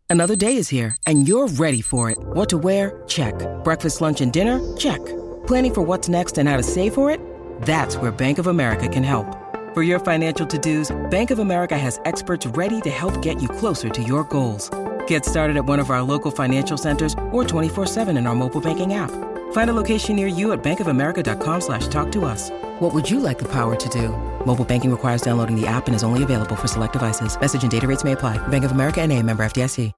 Another day is here, and you're ready for it. What to wear? Check. Breakfast, lunch, and dinner? Check. Planning for what's next and how to save for it? That's where Bank of America can help. For your financial to-dos, Bank of America has experts ready to help get you closer to your goals. Get started at one of our local financial centers or 24/7 in our mobile banking app. Find a location near you at bankofamerica.com/talktous. What would you like the power to do? Mobile banking requires downloading the app and is only available for select devices. Message and data rates may apply. Bank of America N.A., member FDIC.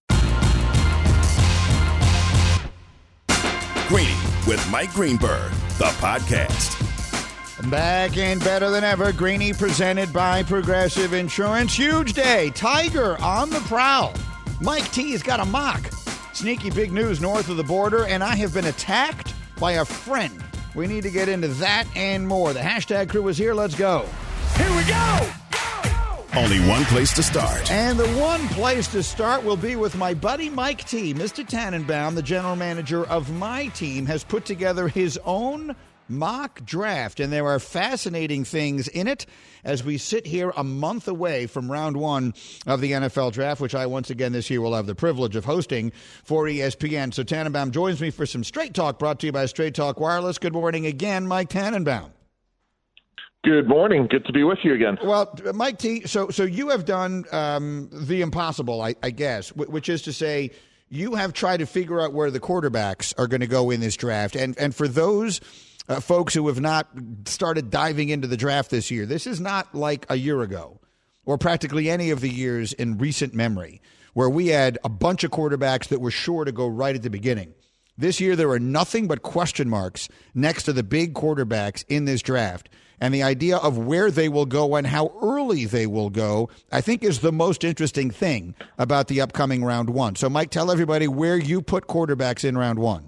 Greeny with Mike Greenberg, the podcast. Back and better than ever. Greeny presented by Progressive Insurance. Huge day. Tiger on the prowl. Mike T has got a mock. Sneaky big news north of the border, and I have been attacked by a friend. We need to get into that and more. The hashtag crew is here. Let's go. Here we go! Only one place to start. And the one place to start will be with my buddy Mike T. Mr. Tannenbaum, the general manager of my team, has put together his own mock draft, and there are fascinating things in it as we sit here a month away from round one of the NFL draft, which I once again this year will have the privilege of hosting for ESPN. So Tannenbaum joins me for some Straight Talk, brought to you by Straight Talk Wireless. Good morning again, Mike Tannenbaum. Good morning. Good to be with you again. Well, Mike T, so you have done the impossible, I guess, which is to say you have tried to figure out where the quarterbacks are going to go in this draft. And for those folks who have not started diving into the draft this year, this is not like a year ago or practically any of the years in recent memory where we had a bunch of quarterbacks that were sure to go right at the beginning. This year, there are nothing but question marks next to the big quarterbacks in this draft. And the idea of where they will go and how early they will go, I think, is the most interesting thing about the upcoming round one. So, Mike, tell everybody where you put quarterbacks in round one.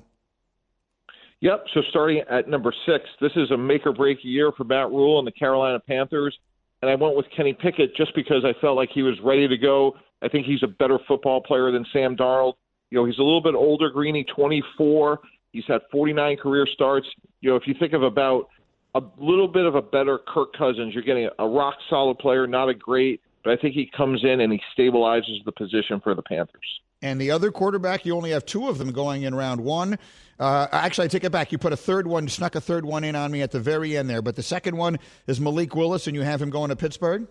Yep, so starting at number 6, this is a make-or-break year for Matt Rule and the Carolina Panthers, and I went with Kenny Pickett just because I felt like he was ready to go. I think he's a better football player than Sam Darnold. You know, he's a little bit older, Greeny, 24. He's had 49 career starts. You know, if you think of about a little bit of a better Kirk Cousins, you're getting a rock-solid player, not a great, but I think he comes in and he stabilizes the position for the Panthers. And the other quarterback, you only have 2 of them going in round one. Actually, I take it back. You put a third one, snuck a third one in on me at the very end there. But the second one is Malik Willis, and you have him going to Pittsburgh?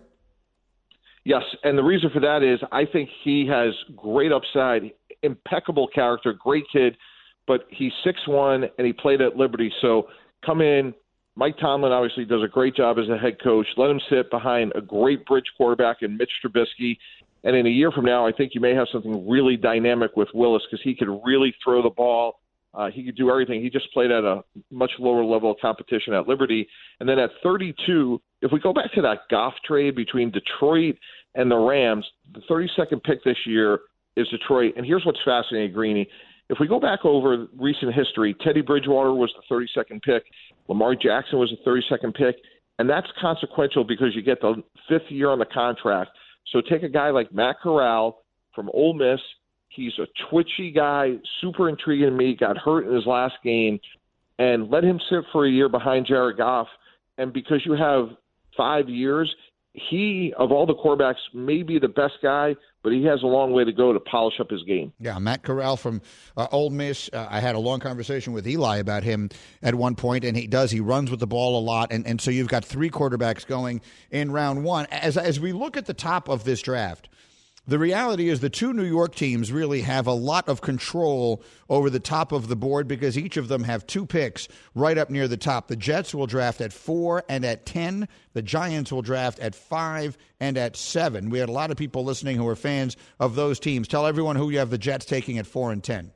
Yes, and the reason for that is I think he has great upside, impeccable character, great kid, but he's 6'1", and he played at Liberty. So come in. Mike Tomlin obviously does a great job as a head coach. Let him sit behind a great bridge quarterback in Mitch Trubisky. And in a year from now, I think you may have something really dynamic with Willis because he could really throw the ball. He could do everything. He just played at a much lower level of competition at Liberty. And then at 32, if we go back to that Goff trade between Detroit and the Rams, the 32nd pick this year is Detroit. And here's what's fascinating, Greeny. If we go back over recent history, Teddy Bridgewater was the 32nd pick. Lamar Jackson was the 32nd pick. And that's consequential because you get the 5th year on the contract. So take a guy like Matt Corral from Ole Miss. He's a twitchy guy, super intriguing to me, got hurt in his last game, and let him sit for a year behind Jared Goff. And because you have 5 years, he, of all the quarterbacks, may be the best guy, but he has a long way to go to polish up his game. Yeah, Matt Corral from Ole Miss. I had a long conversation with Eli about him at one point, and he runs with the ball a lot. And so you've got 3 quarterbacks going in round one. As we look at the top of this draft, the reality is the 2 New York teams really have a lot of control over the top of the board because each of them have 2 picks right up near the top. The Jets will draft at 4 and at 10. The Giants will draft at 5 and at 7. We had a lot of people listening who are fans of those teams. Tell everyone who you have the Jets taking at 4 and 10.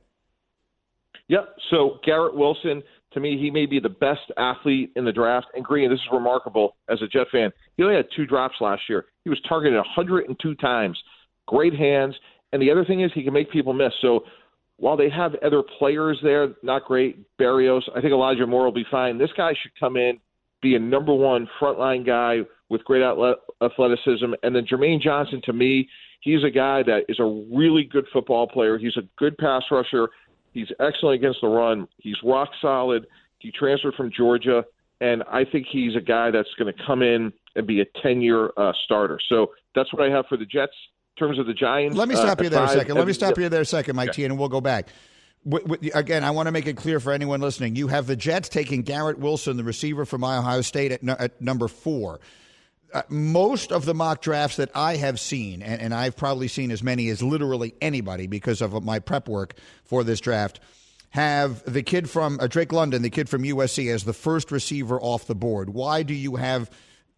Yep. So Garrett Wilson, to me, he may be the best athlete in the draft. And Green, this is remarkable as a Jet fan. He only had 2 drops last year. He was targeted 102 times. Great hands. And the other thing is he can make people miss. So while they have other players there, not great, Berrios, I think Elijah Moore will be fine. This guy should come in, be a number 1 frontline guy with great athleticism. And then Jermaine Johnson, to me, he's a guy that is a really good football player. He's a good pass rusher. He's excellent against the run. He's rock solid. He transferred from Georgia. And I think he's a guy that's going to come in and be a 10-year starter. So that's what I have for the Jets. terms of the Giants. Let me stop you there a second. Mike T, and we'll go back. Again, I want to make it clear for anyone listening. You have the Jets taking Garrett Wilson, the receiver from Ohio State, at number 4. Most of the mock drafts that I have seen, and I've probably seen as many as literally anybody because of my prep work for this draft, have the kid from Drake London, the kid from USC, as the first receiver off the board. Why do you have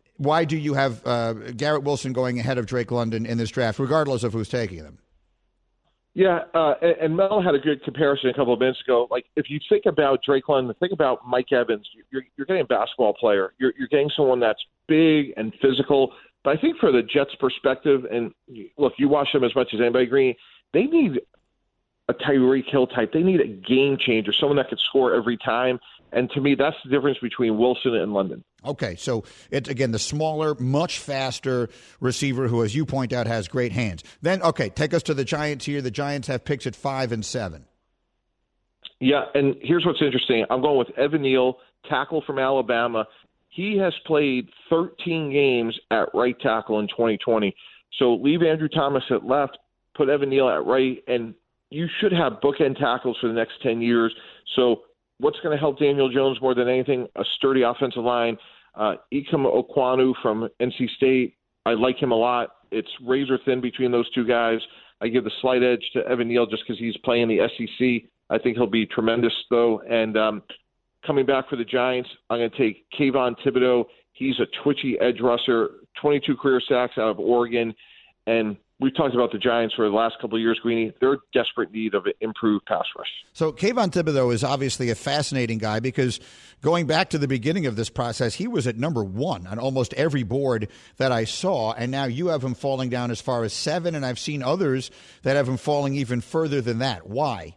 Garrett Wilson going ahead of Drake London in this draft, regardless of who's taking them? Yeah, and Mel had a good comparison a couple of minutes ago. Like, if you think about Drake London, think about Mike Evans. You're getting a basketball player. You're getting someone that's big and physical. But I think for the Jets' perspective, and look, you watch them as much as anybody, Green, they need a Tyreek Hill type. They need a game changer, someone that could score every time. And to me, that's the difference between Wilson and London. Okay, so it's, again, the smaller, much faster receiver who, as you point out, has great hands. Then, okay, take us to the Giants here. The Giants have picks at 5 and 7. Yeah, and here's what's interesting. I'm going with Evan Neal, tackle from Alabama. He has played 13 games at right tackle in 2020. So leave Andrew Thomas at left, put Evan Neal at right, and you should have bookend tackles for the next 10 years. So what's going to help Daniel Jones more than anything? A sturdy offensive line. Ikem Okwanu from NC State, I like him a lot. It's razor thin between those two guys. I give the slight edge to Evan Neal just because he's playing the SEC. I think he'll be tremendous, though. And coming back for the Giants, I'm going to take Kayvon Thibodeau. He's a twitchy edge rusher, 22 career sacks out of Oregon. And we've talked about the Giants for the last couple of years, Greeny. They're in desperate need of an improved pass rush. So Kayvon Thibodeau is obviously a fascinating guy because going back to the beginning of this process, he was at number 1 on almost every board that I saw, and now you have him falling down as far as 7, and I've seen others that have him falling even further than that. Why?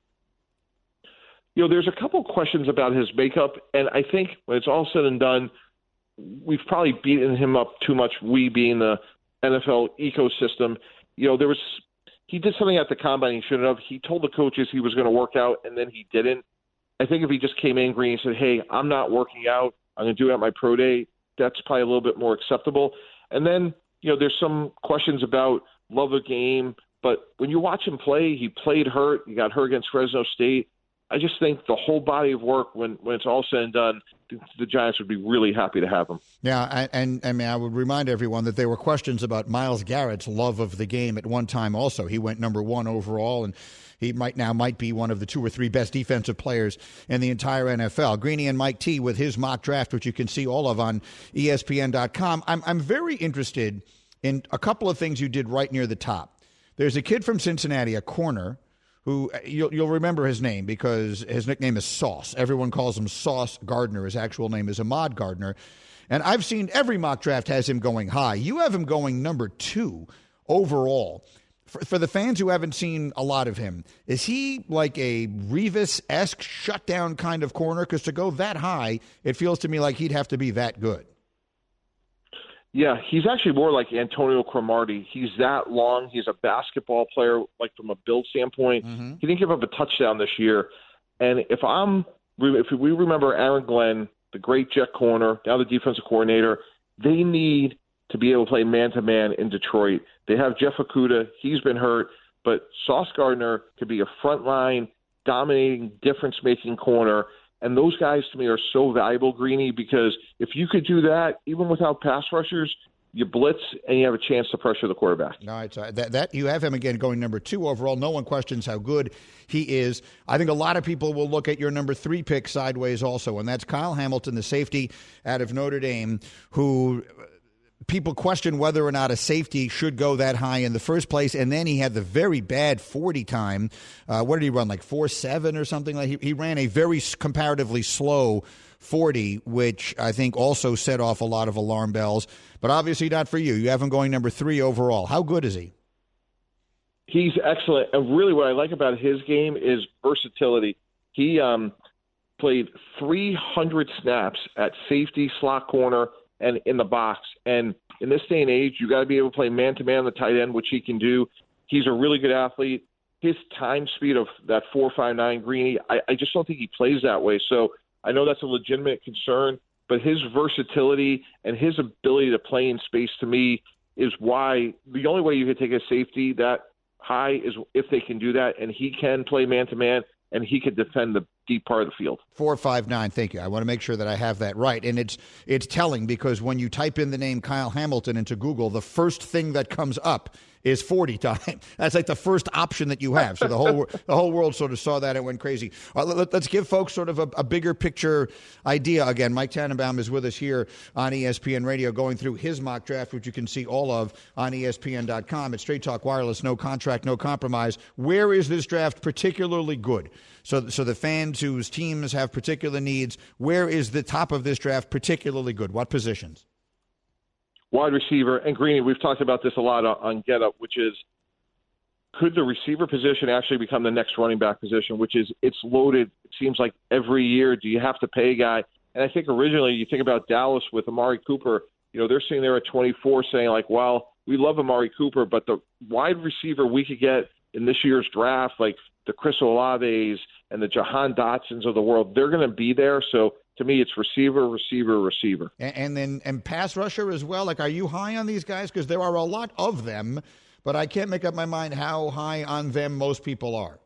You know, there's a couple questions about his makeup, and I think when it's all said and done, we've probably beaten him up too much, we being the NFL ecosystem. You know, he did something at the combine he shouldn't have. He told the coaches he was going to work out, and then he didn't. I think if he just came in green and said, hey, I'm not working out, I'm going to do it at my pro day, that's probably a little bit more acceptable. And then, you know, there's some questions about love of game, but when you watch him play, he played hurt. He got hurt against Fresno State. I just think the whole body of work, when it's all said and done, the Giants would be really happy to have him. Yeah, and I mean, I would remind everyone that there were questions about Myles Garrett's love of the game at one time also. He went number 1 overall, and he might be one of the 2 or 3 best defensive players in the entire NFL. Greeny and Mike T with his mock draft, which you can see all of on ESPN.com. I'm very interested in a couple of things you did right near the top. There's a kid from Cincinnati, a corner, who you'll remember his name because his nickname is Sauce. Everyone calls him Sauce Gardner. His actual name is Ahmad Gardner. And I've seen every mock draft has him going high. You have him going number 2 overall. For the fans who haven't seen a lot of him, is he like a Revis-esque shutdown kind of corner? Because to go that high, it feels to me like he'd have to be that good. Yeah, he's actually more like Antonio Cromartie. He's that long. He's a basketball player, like from a build standpoint. Mm-hmm. He didn't give up a touchdown this year. And if we remember Aaron Glenn, the great Jet corner, now the defensive coordinator, they need to be able to play man-to-man in Detroit. They have Jeff Okudah. He's been hurt. But Sauce Gardner could be a frontline, dominating, difference-making corner. And those guys, to me, are so valuable, Greeny, because if you could do that, even without pass rushers, you blitz and you have a chance to pressure the quarterback. All right, so that you have him again going number 2 overall. No one questions how good he is. I think a lot of people will look at your number 3 pick sideways also, and that's Kyle Hamilton, the safety out of Notre Dame, who people question whether or not a safety should go that high in the first place, and then he had the very bad 40 time. What did he run, like 4.7 or something? Like he ran a very comparatively slow 40, which I think also set off a lot of alarm bells. But obviously not for you. You have him going number 3 overall. How good is he? He's excellent. And really what I like about his game is versatility. He played 300 snaps at safety, slot corner, and in the box. And in this day and age, you got to be able to play man-to-man on the tight end, which he can do. He's a really good athlete. His time speed of that 4.59 Greeny, I just don't think he plays that way. So I know that's a legitimate concern, but his versatility and his ability to play in space, to me, is why the only way you could take a safety that high is if they can do that, and he can play man-to-man, and he could defend the deep part of the field. 459, thank you. I want to make sure that I have that right. And it's telling because when you type in the name Kyle Hamilton into Google, the first thing that comes up is 40 time. That's like the first option that you have. So the whole world sort of saw that and went crazy. Let's give folks sort of a bigger picture idea. Again, Mike Tannenbaum is with us here on ESPN Radio going through his mock draft, which you can see all of on ESPN.com. It's Straight Talk Wireless, no contract, no compromise. Where is this draft particularly good? So the fans whose teams have particular needs, where is the top of this draft particularly good? What positions? Wide receiver, and Greeny, we've talked about this a lot on Get Up, which is could the receiver position actually become the next running back position, which is it's loaded. It seems like every year, do you have to pay a guy? And I think originally you think about Dallas with Amari Cooper, they're sitting there at 24 saying like, well, we love Amari Cooper, but the wide receiver we could get in this year's draft, like the Chris Olaves and the Jahan Dotsons of the world, they're going to be there. So to me, it's receiver. And then pass rusher as well. Like, are you high on these guys? Because there are a lot of them, but I can't make up my mind how high on them most people are.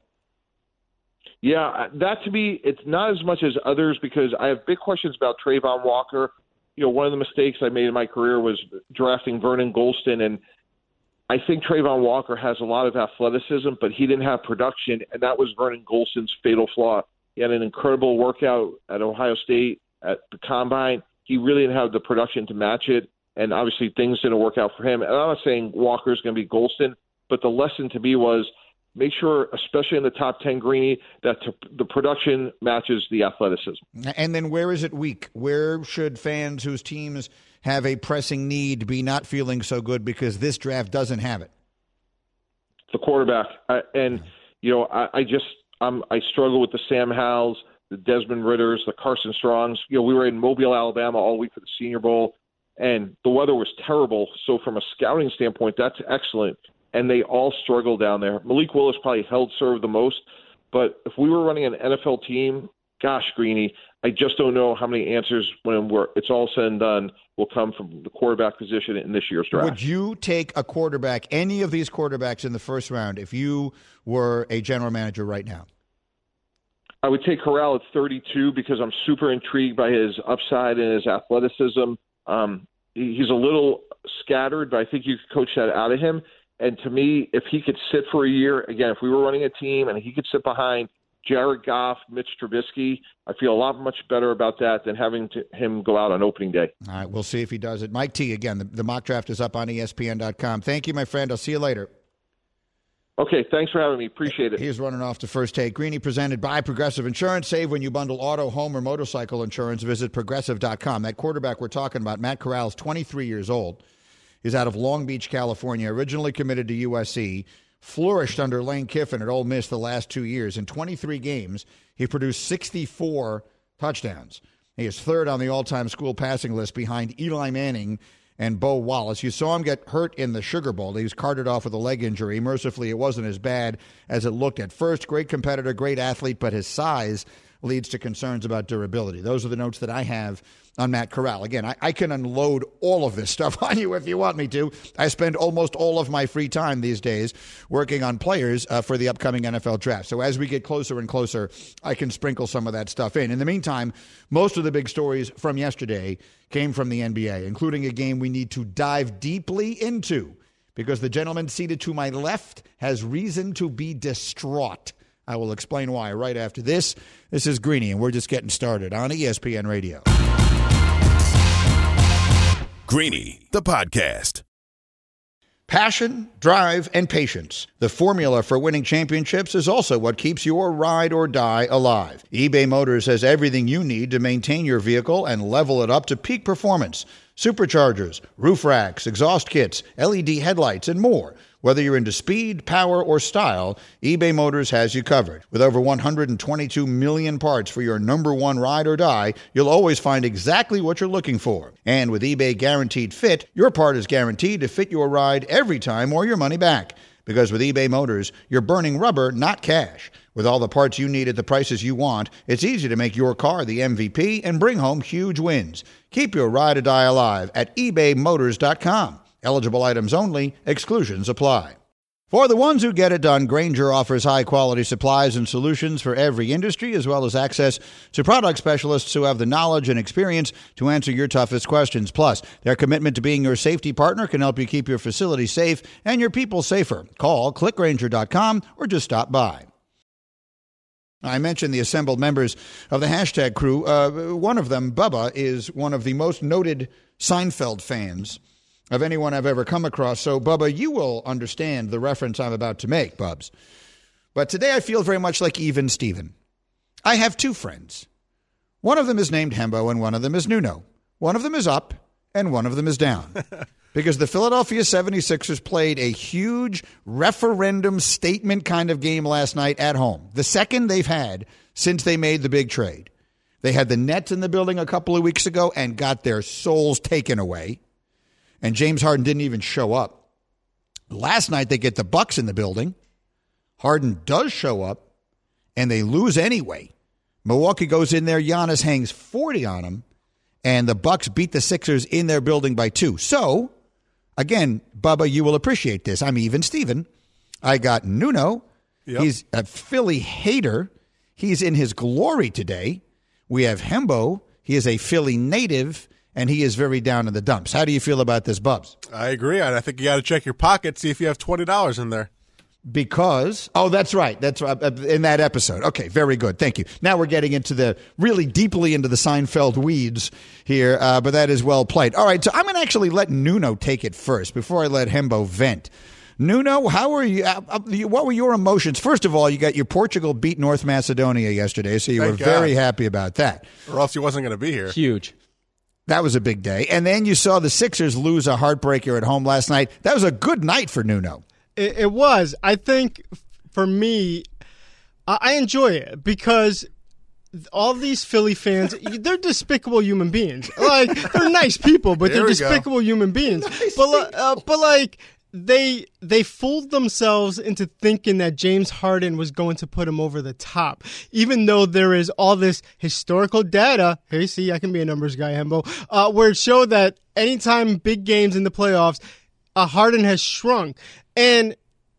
Yeah, that to me, it's not as much as others because I have big questions about Trayvon Walker. One of the mistakes I made in my career was drafting Vernon Golston, and I think Trayvon Walker has a lot of athleticism, but he didn't have production, and that was Vernon Golston's fatal flaw. He had an incredible workout at Ohio State at the Combine. He really didn't have the production to match it, and obviously things didn't work out for him. And I'm not saying Walker's going to be Golston, but the lesson to me was make sure, especially in the top 10, Greeny, that the production matches the athleticism. And then where is it weak? Where should fans whose teams have a pressing need be not feeling so good because this draft doesn't have it? The quarterback. I struggle with the Sam Howells, the Desmond Ritters, the Carson Strongs. We were in Mobile, Alabama all week for the Senior Bowl, and the weather was terrible. So from a scouting standpoint, that's excellent. And they all struggle down there. Malik Willis probably held serve the most. But if we were running an NFL team, gosh, Greeny, I just don't know how many answers when it's all said and done will come from the quarterback position in this year's draft. Would you take a quarterback, any of these quarterbacks in the first round, if you were a general manager right now? I would take Corral at 32 because I'm super intrigued by his upside and his athleticism. He's a little scattered, but I think you could coach that out of him. And to me, if he could sit for a year, again, if we were running a team and he could sit behind Jared Goff, Mitch Trubisky, I feel a lot much better about that than having him go out on opening day. All right, we'll see if he does it. Mike T, again, the mock draft is up on ESPN.com. Thank you, my friend. I'll see you later. Okay, thanks for having me. Appreciate it. He's running off to First Take. Greeny presented by Progressive Insurance. Save when you bundle auto, home, or motorcycle insurance. Visit Progressive.com. That quarterback we're talking about, Matt Corral, is 23 years old. He's out of Long Beach, California, originally committed to USC, flourished under Lane Kiffin at Ole Miss the last 2 years. In 23 games, he produced 64 touchdowns. He is third on the all-time school passing list behind Eli Manning and Bo Wallace. You saw him get hurt in the Sugar Bowl. He was carted off with a leg injury. Mercifully, it wasn't as bad as it looked at first. Great competitor, great athlete, but his size leads to concerns about durability. Those are the notes that I have on Matt Corral. Again, I can unload all of this stuff on you if you want me to. I spend almost all of my free time these days working on players for the upcoming NFL draft. So as we get closer and closer, I can sprinkle some of that stuff in. In the meantime, most of the big stories from yesterday came from the NBA, including a game we need to dive deeply into because the gentleman seated to my left has reason to be distraught. I will explain why right after this. This is Greeny, and we're just getting started on ESPN Radio. Greeny, the podcast. Passion, drive, and patience. The formula for winning championships is also what keeps your ride or die alive. eBay Motors has everything you need to maintain your vehicle and level it up to peak performance. Superchargers, roof racks, exhaust kits, LED headlights, and more. Whether you're into speed, power, or style, eBay Motors has you covered. With over 122 million parts for your number one ride or die, you'll always find exactly what you're looking for. And with eBay Guaranteed Fit, your part is guaranteed to fit your ride every time or your money back. Because with eBay Motors, you're burning rubber, not cash. With all the parts you need at the prices you want, it's easy to make your car the MVP and bring home huge wins. Keep your ride or die alive at ebaymotors.com. Eligible items only. Exclusions apply. For the ones who get it done, Grainger offers high-quality supplies and solutions for every industry, as well as access to product specialists who have the knowledge and experience to answer your toughest questions. Plus, their commitment to being your safety partner can help you keep your facility safe and your people safer. Call clickgrainger.com or just stop by. I mentioned the assembled members of the hashtag crew. One of them, Bubba, is one of the most noted Seinfeld fans of anyone I've ever come across. So, Bubba, you will understand the reference I'm about to make, Bubs. But today I feel very much like Even Steven. I have two friends. One of them is named Hembo and one of them is Nuno. One of them is up and one of them is down. Because the Philadelphia 76ers played a huge referendum statement kind of game last night at home. The second they've had since they made the big trade. They had the Nets in the building a couple of weeks ago and got their souls taken away. And James Harden didn't even show up. Last night, they get the Bucks in the building. Harden does show up, and they lose anyway. Milwaukee goes in there. Giannis hangs 40 on them, and the Bucks beat the Sixers in their building by 2. So, again, Bubba, you will appreciate this. I'm Even Steven. I got Nuno. Yep. He's a Philly hater. He's in his glory today. We have Hembo. He is a Philly native. And he is very down in the dumps. How do you feel about this, Bubs? I agree. I think you got to check your pocket, see if you have $20 in there. Because, that's right. That's right. In that episode. Okay, very good. Thank you. Now we're getting into really deeply into the Seinfeld weeds here, but that is well played. All right, so I'm going to actually let Nuno take it first before I let Hembo vent. Nuno, how are you? What were your emotions? First of all, you got your Portugal beat North Macedonia yesterday, so you were very happy about that. Or else he wasn't going to be here. Huge. That was a big day. And then you saw the Sixers lose a heartbreaker at home last night. That was a good night for Nuno. It was. I think, for me, I enjoy it because all these Philly fans, they're despicable human beings. Like, they're nice people, but they're despicable human beings. But like, they fooled themselves into thinking that James Harden was going to put him over the top, even though there is all this historical data. Hey, see, I can be a numbers guy, Hembo, where it showed that anytime big games in the playoffs, Harden has shrunk. And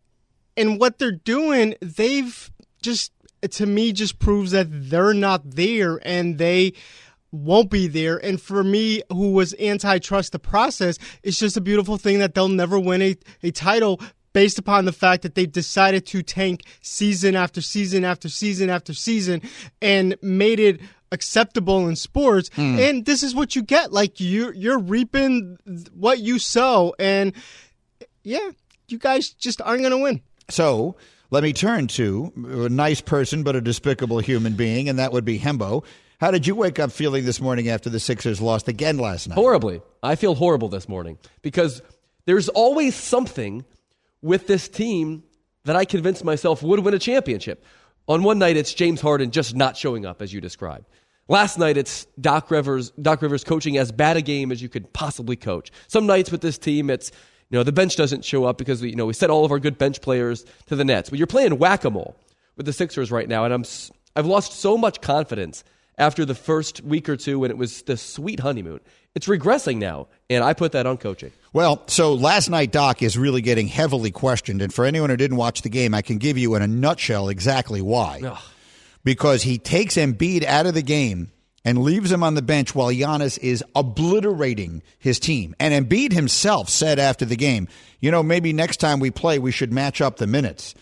what they're doing, they've just, to me, just proves that they're not there and they won't be there. And for me, who was antitrust the process, it's just a beautiful thing that they'll never win a title based upon the fact that they decided to tank season after season after season after season and made it acceptable in sports. And this is what you get. Like, you're reaping what you sow. And yeah, you guys just aren't going to win. So let me turn to a nice person but a despicable human being, and that would be Hembo. How did you wake up feeling this morning after the Sixers lost again last night? Horribly. I feel horrible this morning because there's always something with this team that I convinced myself would win a championship. On one night, it's James Harden just not showing up, as you described. Last night, it's Doc Rivers coaching as bad a game as you could possibly coach. Some nights with this team, it's the bench doesn't show up because we sent all of our good bench players to the Nets. But you're playing whack-a-mole with the Sixers right now, and I've lost so much confidence after the first week or two when it was the sweet honeymoon. It's regressing now, and I put that on coaching. Well, so last night, Doc is really getting heavily questioned, and for anyone who didn't watch the game, I can give you in a nutshell exactly why. Ugh. Because he takes Embiid out of the game and leaves him on the bench while Giannis is obliterating his team. And Embiid himself said after the game, maybe next time we play, we should match up the minutes.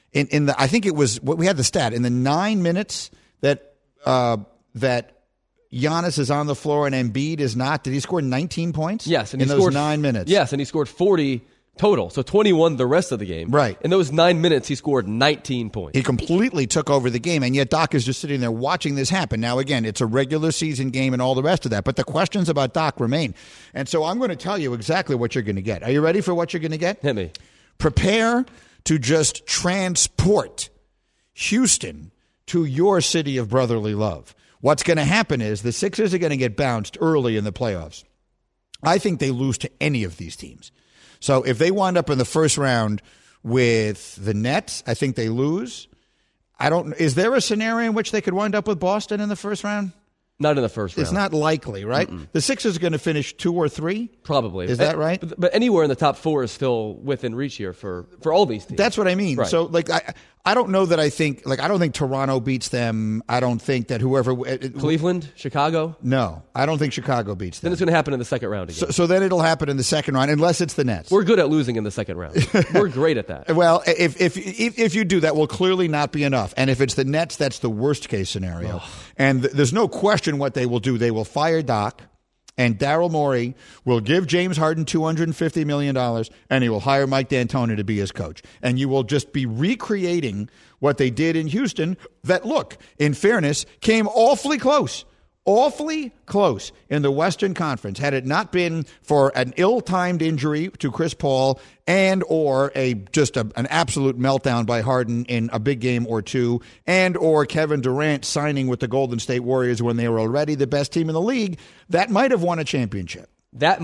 I think it was, we had the stat, in the 9 minutes that Giannis is on the floor and Embiid is not, did he score 19 points? Yes. And in those 9 minutes. Yes, and he scored 40 total, so 21 the rest of the game. Right. In those 9 minutes, he scored 19 points. He completely took over the game, and yet Doc is just sitting there watching this happen. Now, again, it's a regular season game and all the rest of that, but the questions about Doc remain. And so I'm going to tell you exactly what you're going to get. Are you ready for what you're going to get? Hit me. Prepare to just transport Houston to your city of brotherly love. What's going to happen is the Sixers are going to get bounced early in the playoffs. I think they lose to any of these teams. So if they wind up in the first round with the Nets, I think they lose. Is there a scenario in which they could wind up with Boston in the first round? Not in the first round. It's not likely, right? The Sixers are going to finish 2 or 3? Probably. Is that right? But anywhere in the top 4 is still within reach here for all these teams. That's what I mean. Right. So, I don't know that I don't think Toronto beats them. I don't think that whoever... Cleveland, Chicago? No, I don't think Chicago beats them. Then it's going to happen in the second round again. So then it'll happen in the second round, unless it's the Nets. We're good at losing in the second round. We're great at that. Well, if you do, that will clearly not be enough. And if it's the Nets, that's the worst case scenario. And there's no question what they will do. They will fire Doc, and Daryl Morey will give James Harden $250 million, and he will hire Mike D'Antoni to be his coach. And you will just be recreating what they did in Houston that, look, in fairness, came awfully close in the Western Conference. Had it not been for an ill-timed injury to Chris Paul and or an absolute meltdown by Harden in a big game or two, and or Kevin Durant signing with the Golden State Warriors when they were already the best team in the league, that might have won a championship. But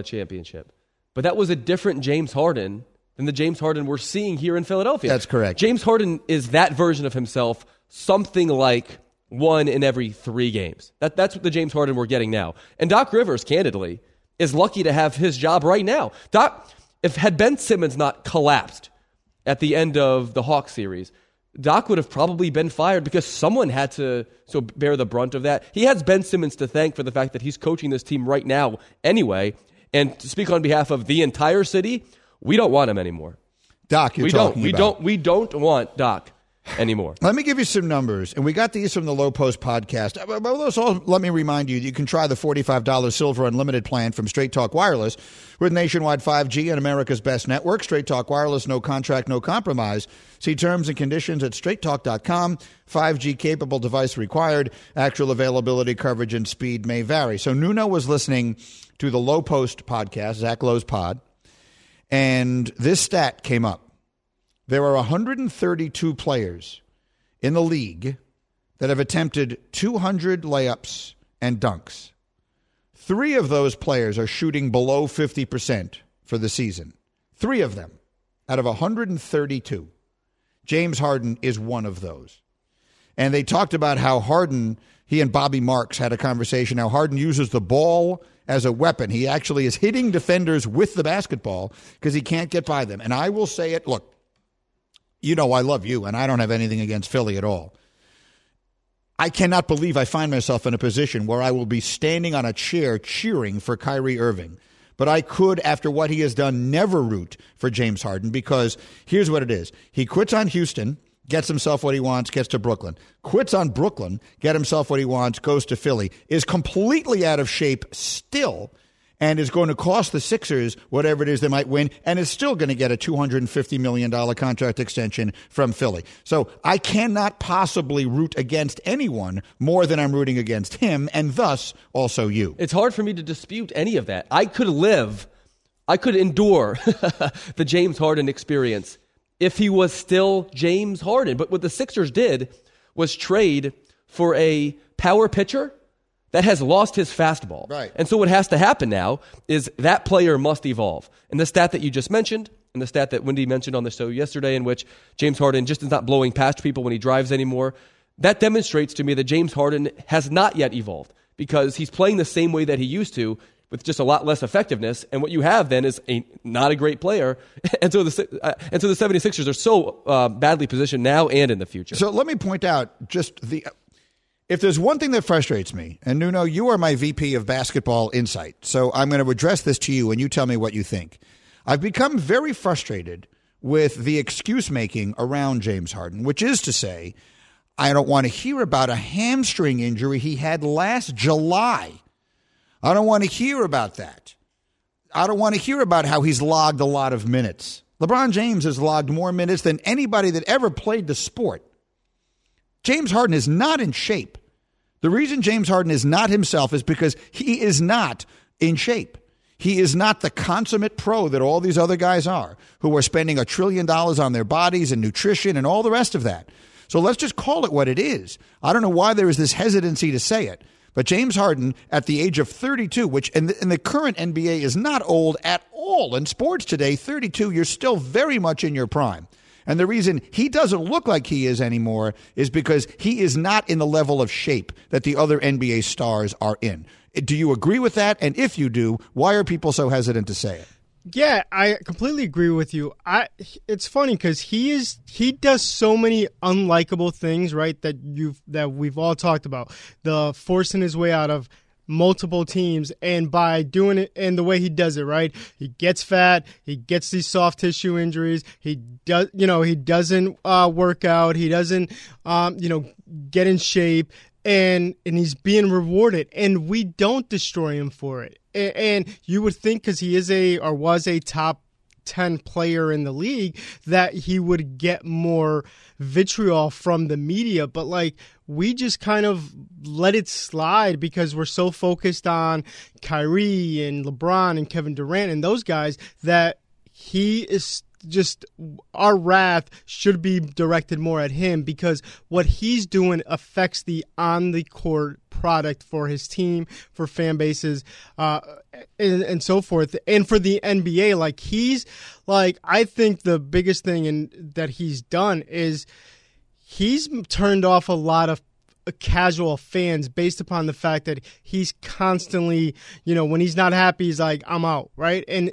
that was a different James Harden than the James Harden we're seeing here in Philadelphia. That's correct. James Harden is that version of himself, something like 1 in every 3 games. That's what the James Harden we're getting now. And Doc Rivers, candidly, is lucky to have his job right now. Had Ben Simmons not collapsed at the end of the Hawks series, Doc would have probably been fired because someone had to bear the brunt of that. He has Ben Simmons to thank for the fact that he's coaching this team right now anyway. And to speak on behalf of the entire city, we don't want him anymore. Doc, we don't want Doc anymore. Let me give you some numbers, and we got these from the Low Post podcast. But also, let me remind you, you can try the $45 Silver Unlimited plan from Straight Talk Wireless with nationwide 5G and America's best network. Straight Talk Wireless, no contract, no compromise. See terms and conditions at straighttalk.com. 5G capable device required. Actual availability, coverage, and speed may vary. So Nuno was listening to the Low Post podcast, Zach Lowe's pod, and this stat came up. There are 132 players in the league that have attempted 200 layups and dunks. 3 of those players are shooting below 50% for the season. 3 of them out of 132. James Harden is one of those. And they talked about how Harden, he and Bobby Marks had a conversation, how Harden uses the ball as a weapon. He actually is hitting defenders with the basketball because he can't get by them. And I will say it, look, you know I love you, and I don't have anything against Philly at all. I cannot believe I find myself in a position where I will be standing on a chair cheering for Kyrie Irving. But I could, after what he has done, never root for James Harden because here's what it is. He quits on Houston, gets himself what he wants, gets to Brooklyn. Quits on Brooklyn, get himself what he wants, goes to Philly. Is completely out of shape still, and is going to cost the Sixers whatever it is they might win, and is still going to get a $250 million contract extension from Philly. So I cannot possibly root against anyone more than I'm rooting against him, and thus also you. It's hard for me to dispute any of that. I could endure the James Harden experience if he was still James Harden. But what the Sixers did was trade for a power pitcher that has lost his fastball. Right. And so what has to happen now is that player must evolve. And the stat that you just mentioned, and the stat that Wendy mentioned on the show yesterday, in which James Harden just is not blowing past people when he drives anymore, that demonstrates to me that James Harden has not yet evolved because he's playing the same way that he used to with just a lot less effectiveness. And what you have then is not a great player. And so the 76ers are so badly positioned now and in the future. So let me point out just if there's one thing that frustrates me, and Nuno, you are my VP of basketball insight, so I'm going to address this to you and you tell me what you think. I've become very frustrated with the excuse-making around James Harden, which is to say, I don't want to hear about a hamstring injury he had last July. I don't want to hear about that. I don't want to hear about how he's logged a lot of minutes. LeBron James has logged more minutes than anybody that ever played the sport. James Harden is not in shape. The reason James Harden is not himself is because he is not in shape. He is not the consummate pro that all these other guys are, who are spending $1 trillion on their bodies and nutrition and all the rest of that. So let's just call it what it is. I don't know why there is this hesitancy to say it, but James Harden at the age of 32, which in the current NBA is not old at all in sports today, 32, you're still very much in your prime. And the reason he doesn't look like he is anymore is because he is not in the level of shape that the other NBA stars are in. Do you agree with that? And if you do, why are people so hesitant to say it? Yeah, I completely agree with you. It's funny because he does so many unlikable things, right? That we've all talked about. The forcing his way out of multiple teams, and by doing it and the way he does it, right? He gets fat, he gets these soft tissue injuries, he doesn't work out, he doesn't get in shape, and he's being rewarded, and we don't destroy him for it. And you would think, because he is was a top 10 player in the league, that he would get more vitriol from the media, but we just kind of let it slide because we're so focused on Kyrie and LeBron and Kevin Durant and those guys that he is just, our wrath should be directed more at him, because what he's doing affects the on-the-court product for his team, for fan bases, and so forth. And for the NBA, I think the biggest thing that he's done is he's turned off a lot of casual fans based upon the fact that he's constantly, when he's not happy, he's like, I'm out, right? And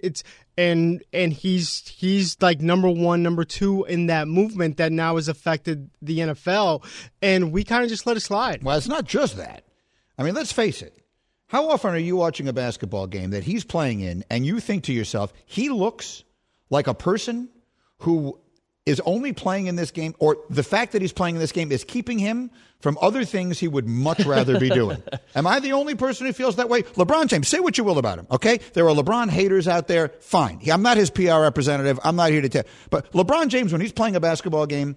he's like number one, number two in that movement that now has affected the NFL, and we kind of just let it slide. Well, it's not just that. I mean, let's face it. How often are you watching a basketball game that he's playing in and you think to yourself, he looks like a person who is only playing in this game, or the fact that he's playing in this game is keeping him from other things he would much rather be doing? Am I the only person who feels that way? LeBron James, say what you will about him, okay? There are LeBron haters out there. Fine. I'm not his PR representative. I'm not here to tell. But LeBron James, when he's playing a basketball game,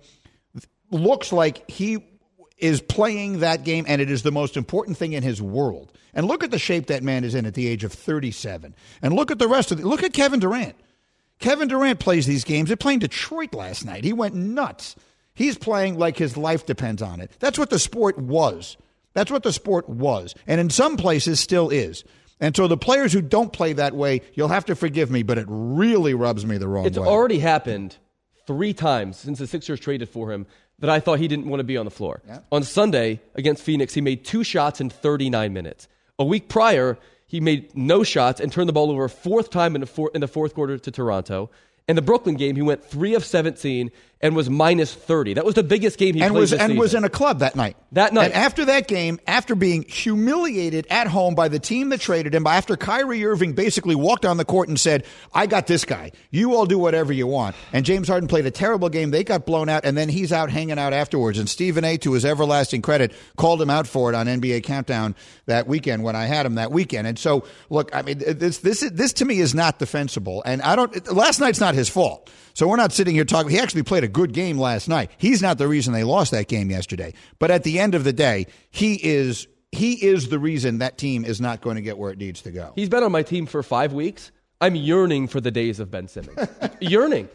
looks like he is playing that game, and it is the most important thing in his world. And look at the shape that man is in at the age of 37. And look at the rest of look at Kevin Durant. Kevin Durant plays these games. They're playing Detroit last night. He went nuts. He's playing like his life depends on it. That's what the sport was. That's what the sport was. And in some places still is. And so the players who don't play that way, you'll have to forgive me, but it really rubs me the wrong way. It's already happened 3 times since the Sixers traded for him that I thought he didn't want to be on the floor. Yeah. On Sunday against Phoenix, he made 2 shots in 39 minutes. A week prior, he made no shots and turned the ball over a 4th time in the fourth quarter to Toronto. In the Brooklyn game, he went 3 of 17 and was minus 30. That was the biggest game he played this season. And was in a club that night. And after that game, after being humiliated at home by the team that traded him, after Kyrie Irving basically walked on the court and said, I got this guy. You all do whatever you want. And James Harden played a terrible game. They got blown out, and then he's out hanging out afterwards. And Stephen A., to his everlasting credit, called him out for it on NBA Countdown that weekend when I had him that weekend. And so, look, I mean, this to me is not defensible. And last night's not his fault. So we're not sitting here talking. He actually played a good game last night. He's not the reason they lost that game yesterday. But at the end of the day, he is the reason that team is not going to get where it needs to go. He's been on my team for 5 weeks. I'm yearning for the days of Ben Simmons. Yearning.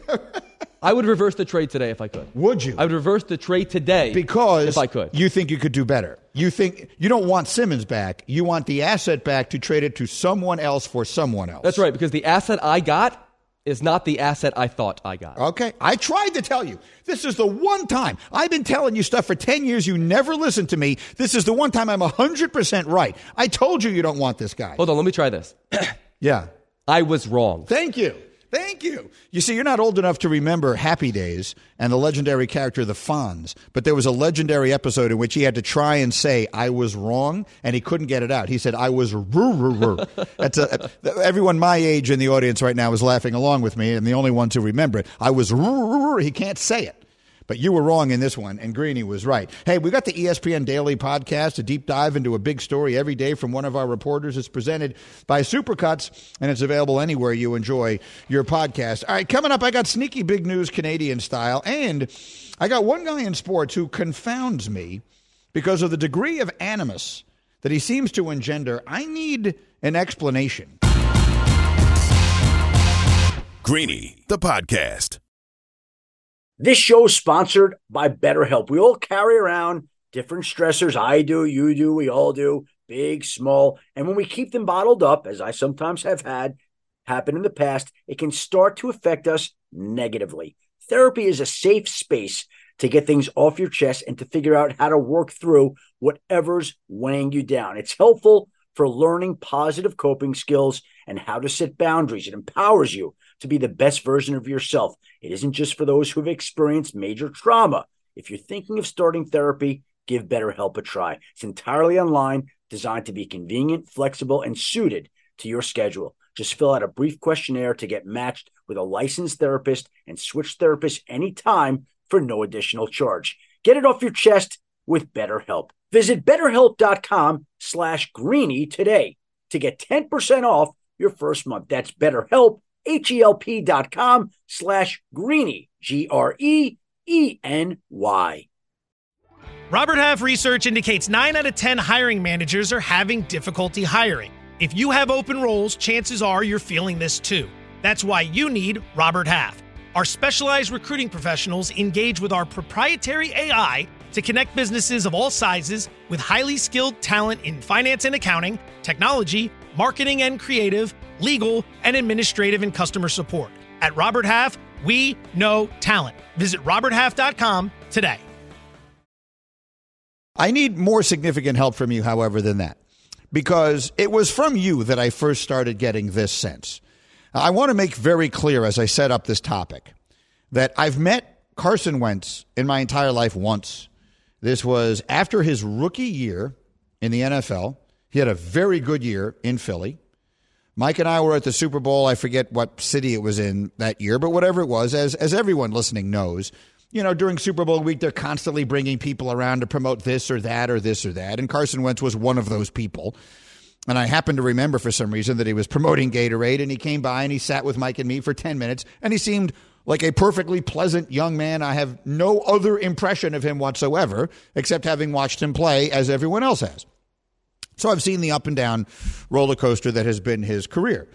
I would reverse the trade today if I could. Would you? I would reverse the trade today because if I could. You think you could do better. You think you don't want Simmons back. You want the asset back to trade it to someone else for someone else. That's right, because the asset I got is not the asset I thought I got. Okay. I tried to tell you. This is the one time. I've been telling you stuff for 10 years. You never listened to me. This is the one time I'm 100% right. I told you don't want this guy. Hold on. Let me try this. Yeah. I was wrong. Thank you. Thank you. You see, you're not old enough to remember Happy Days and the legendary character, the Fonz. But there was a legendary episode in which he had to try and say, I was wrong, and he couldn't get it out. He said, I was That's everyone my age in the audience right now is laughing along with me, and the only ones who remember it. I was He can't say it. But you were wrong in this one, and Greeny was right. Hey, we got the ESPN Daily Podcast, a deep dive into a big story every day from one of our reporters. It's presented by Supercuts, and it's available anywhere you enjoy your podcast. All right, coming up, I got sneaky big news Canadian style, and I got one guy in sports who confounds me because of the degree of animus that he seems to engender. I need an explanation. Greeny, the podcast. This show is sponsored by BetterHelp. We all carry around different stressors. I do, you do, we all do, big, small. And when we keep them bottled up, as I sometimes have had happen in the past, it can start to affect us negatively. Therapy is a safe space to get things off your chest and to figure out how to work through whatever's weighing you down. It's helpful for learning positive coping skills and how to set boundaries. It empowers you to be the best version of yourself. It isn't just for those who have experienced major trauma. If you're thinking of starting therapy, give BetterHelp a try. It's entirely online, designed to be convenient, flexible, and suited to your schedule. Just fill out a brief questionnaire to get matched with a licensed therapist and switch therapists anytime for no additional charge. Get it off your chest with BetterHelp. Visit BetterHelp.com/Greeny today to get 10% off your first month. That's BetterHelp, HELP.com/Greeny, GREENY. Robert Half research indicates 9 out of 10 hiring managers are having difficulty hiring. If you have open roles, chances are you're feeling this too. That's why you need Robert Half. Our specialized recruiting professionals engage with our proprietary AI to connect businesses of all sizes with highly skilled talent in finance and accounting, technology, marketing and creative, legal, and administrative and customer support. At Robert Half, we know talent. Visit roberthalf.com today. I need more significant help from you, however, than that, because it was from you that I first started getting this sense. I want to make very clear, as I set up this topic, that I've met Carson Wentz in my entire life once. This was after his rookie year in the NFL. He had a very good year in Philly. Mike and I were at the Super Bowl. I forget what city it was in that year, but whatever it was, as everyone listening knows, you know, during Super Bowl week, they're constantly bringing people around to promote this or that or this or that. And Carson Wentz was one of those people. And I happen to remember for some reason that he was promoting Gatorade, and he came by and he sat with Mike and me for 10 minutes, and he seemed like a perfectly pleasant young man. I have no other impression of him whatsoever, except having watched him play as everyone else has. So I've seen the up and down roller coaster that has been his career.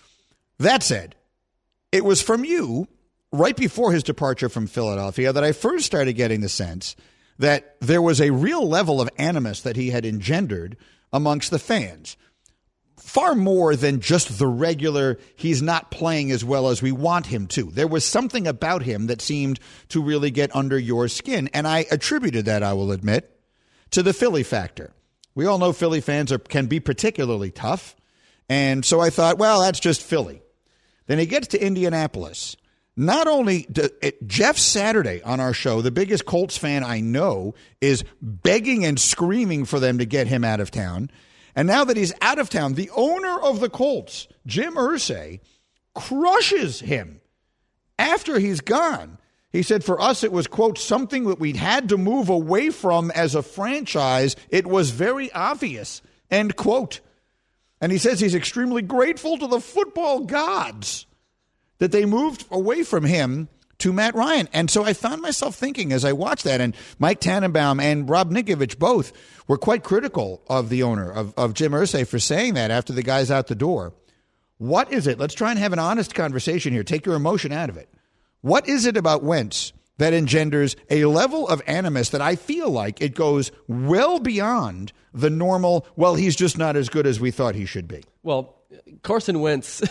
That said, it was from you right before his departure from Philadelphia that I first started getting the sense that there was a real level of animus that he had engendered amongst the fans. Far more than just the regular, he's not playing as well as we want him to. There was something about him that seemed to really get under your skin. And I attributed that, I will admit, to the Philly factor. We all know Philly fans can be particularly tough. And so I thought, well, that's just Philly. Then he gets to Indianapolis. Not only Jeff Saturday on our show, the biggest Colts fan I know, is begging and screaming for them to get him out of town. And now that he's out of town, the owner of the Colts, Jim Irsay, crushes him after he's gone. He said, for us, it was, quote, something that we'd had to move away from as a franchise. It was very obvious, end quote. And he says he's extremely grateful to the football gods that they moved away from him to Matt Ryan. And so I found myself thinking as I watched that, and Mike Tannenbaum and Rob Ninkovich both were quite critical of the owner, of Jim Irsay, for saying that after the guy's out the door. What is it? Let's try and have an honest conversation here. Take your emotion out of it. What is it about Wentz that engenders a level of animus that I feel like it goes well beyond the normal, well, he's just not as good as we thought he should be? Well, Carson Wentz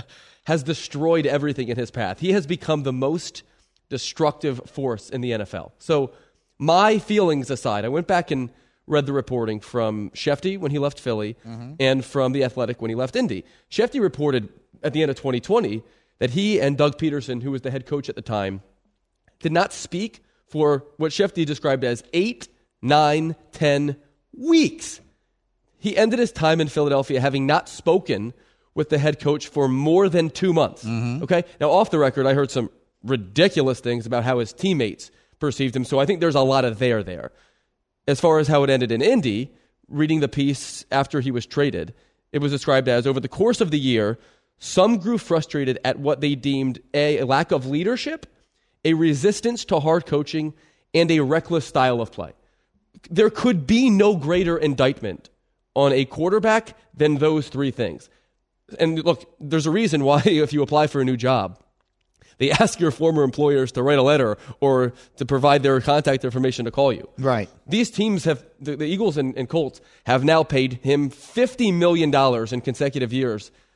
has destroyed everything in his path. He has become the most destructive force in the NFL. So my feelings aside, I went back and read the reporting from Shefty when he left Philly and from The Athletic when he left Indy. Shefty reported at the end of 2020 that he and Doug Peterson, who was the head coach at the time, did not speak for what Shefty described as 8, 9, 10 weeks. He ended his time in Philadelphia having not spoken with the head coach for more than 2 months. Okay? Now, off the record, I heard some ridiculous things about how his teammates perceived him, so I think there's a lot of there. As far as how it ended in Indy, reading the piece after he was traded, it was described as, over the course of the year, some grew frustrated at what they deemed a lack of leadership, a resistance to hard coaching, and a reckless style of play. There could be no greater indictment on a quarterback than those three things. And look, there's a reason why if you apply for a new job, they ask your former employers to write a letter or to provide their contact information to call you. Right. These teams have, the Eagles and Colts have now paid him $50 million in consecutive years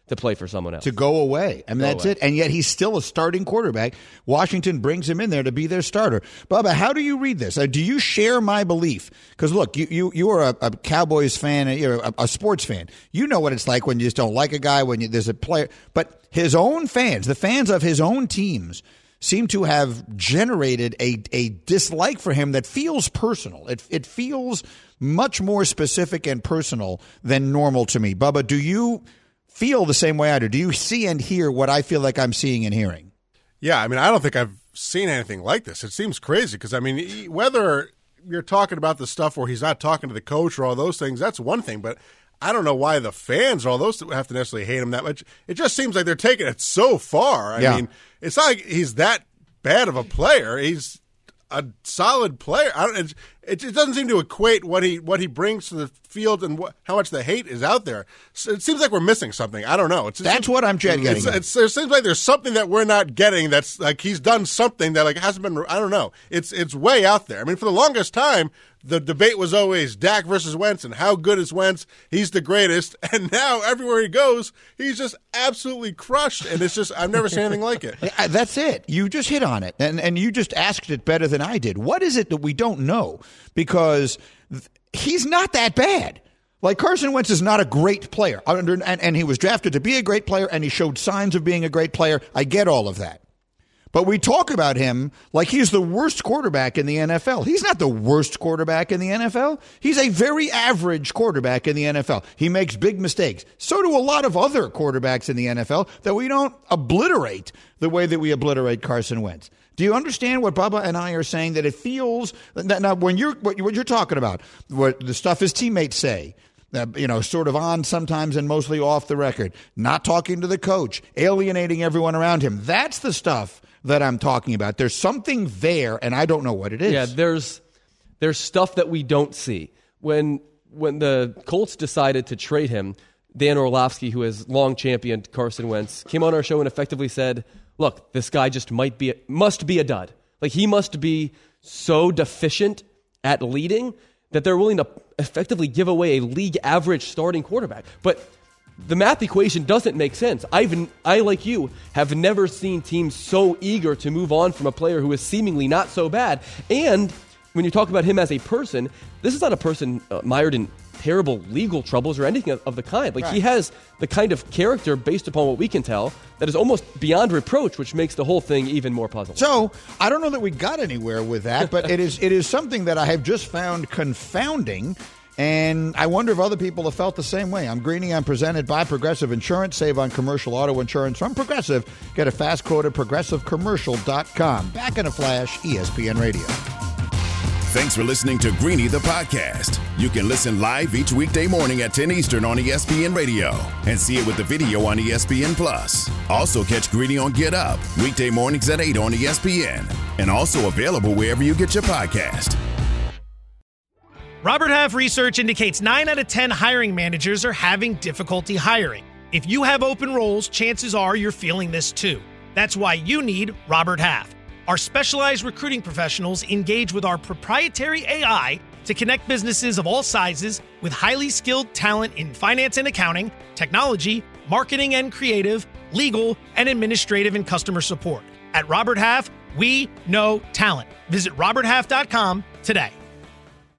to play for someone else. To go away. I mean, that's it. And yet he's still a starting quarterback. Washington brings him in there to be their starter. Bubba, how do you read this? Do you share my belief? Because, look, you are a Cowboys fan, you're a sports fan. You know what it's like when you just don't like a guy, when there's a player. But his own fans, the fans of his own teams, seem to have generated a dislike for him that feels personal. It feels much more specific and personal than normal to me. Bubba, do you feel the same way I do? Do you see and hear what I feel like I'm seeing and hearing? Yeah, I mean, I don't think I've seen anything like this. It seems crazy because, I mean, whether you're talking about the stuff where he's not talking to the coach or all those things, that's one thing, but I don't know why the fans or all those have to necessarily hate him that much. It just seems like they're taking it so far. I mean, it's not like he's that bad of a player. He's a solid player. It doesn't seem to equate what he brings to the field and how much the hate is out there. So it seems like we're missing something. I don't know. That's what I'm getting. It seems like there's something that we're not getting. That's like he's done something that like hasn't been. I don't know. It's way out there. I mean, for the longest time, the debate was always Dak versus Wentz and how good is Wentz. He's the greatest. And now everywhere he goes, he's just absolutely crushed. And it's just I've never seen anything like it. That's it. You just hit on it, and you just asked it better than I did. What is it that we don't know? Because he's not that bad. Like, Carson Wentz is not a great player, and he was drafted to be a great player, and he showed signs of being a great player. I get all of that. But we talk about him like he's the worst quarterback in the NFL. He's not the worst quarterback in the NFL. He's a very average quarterback in the NFL. He makes big mistakes. So do a lot of other quarterbacks in the NFL that we don't obliterate the way that we obliterate Carson Wentz. Do you understand what Bubba and I are saying? That it feels that now when what you're talking about, what the stuff his teammates say, sort of on sometimes and mostly off the record, not talking to the coach, alienating everyone around him. That's the stuff that I'm talking about. There's something there, and I don't know what it is. Yeah, there's stuff that we don't see. When the Colts decided to trade him, Dan Orlovsky, who has long championed Carson Wentz, came on our show and effectively said, look, this guy just must be a dud. Like, he must be so deficient at leading that they're willing to effectively give away a league average starting quarterback. But the math equation doesn't make sense. I, like you, have never seen teams so eager to move on from a player who is seemingly not so bad. And when you talk about him as a person, this is not a person mired in terrible legal troubles or anything of the kind. Like, right. He has the kind of character, based upon what we can tell, that is almost beyond reproach, which makes the whole thing even more puzzling. So, I don't know that we got anywhere with that, but it is something that I have just found confounding. And I wonder if other people have felt the same way. I'm Greeny. I'm presented by Progressive Insurance. Save on commercial auto insurance from Progressive. Get a fast quote at progressivecommercial.com. Back in a flash, ESPN Radio. Thanks for listening to Greeny the podcast. You can listen live each weekday morning at 10 Eastern on ESPN Radio and see it with the video on ESPN Plus. Also catch Greeny on Get Up weekday mornings at 8 on ESPN and also available wherever you get your podcast. Robert Half research indicates 9 out of 10 hiring managers are having difficulty hiring. If you have open roles, chances are you're feeling this too. That's why you need Robert Half. Our specialized recruiting professionals engage with our proprietary AI to connect businesses of all sizes with highly skilled talent in finance and accounting, technology, marketing and creative, legal, and administrative and customer support. At Robert Half, we know talent. Visit roberthalf.com today.